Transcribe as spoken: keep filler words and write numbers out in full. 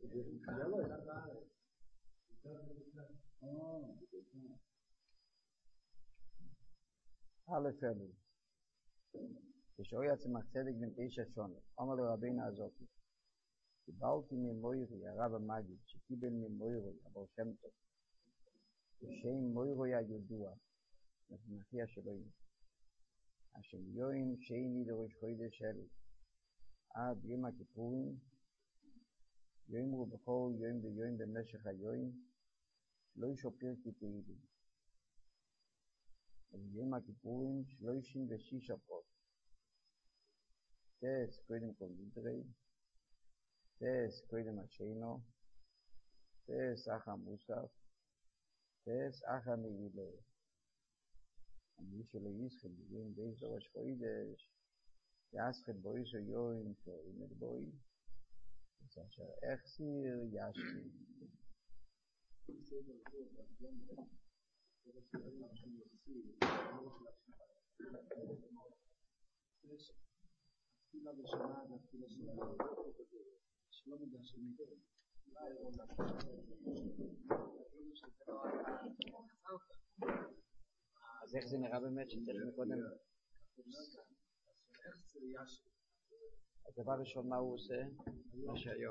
א' אלו, כשאוי עצמך צדק בן תשע שונה, אמר לרבינו הזאתי, קיבלתי ממוירי, הרב המגיד, שקיבל ממוירי, אבל שם טוב, ושם מוירי הידוע, נפנחיה שלוים, השם יוים שני דרוש חודש אלו, עד יום הכיפורים, יאמרו בכל יום ויום במשך היום, לא ישופר כתהילים. ביום הכיפורים שלושים ושישה פרוט. תס קודם כל נדרי, תס קודם השנו, תס אחא מוסף, תס אחא נעילה. מי שלא יזכן ביום בייס דורש חודש, יזכן בויסו יום תאימת בוי, אשר החסיר ישכין. התפילה בשנה והתפילה של שלא מידה של מידה. אז איך זה נראה באמת שצריך מקודם? הדבר ראשון מה הוא עושה? מה שהיום